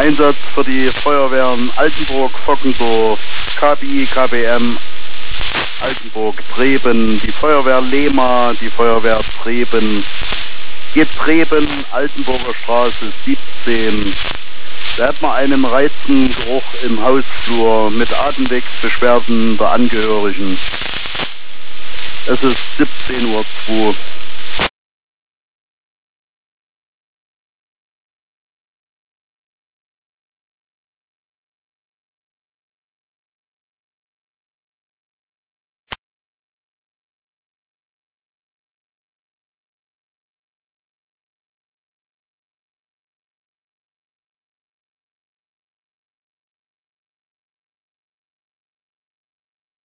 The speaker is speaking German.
Einsatz für die Feuerwehren Altenburg, Fockendorf, KBI, KBM, Altenburg, Treben, die Feuerwehr Lehma, die Feuerwehr Treben, Getreben, Altenburger Straße 17. Da hat man einen reizenden Geruch im Hausflur mit Atemwegsbeschwerden der Angehörigen. Es ist 17:02 Uhr.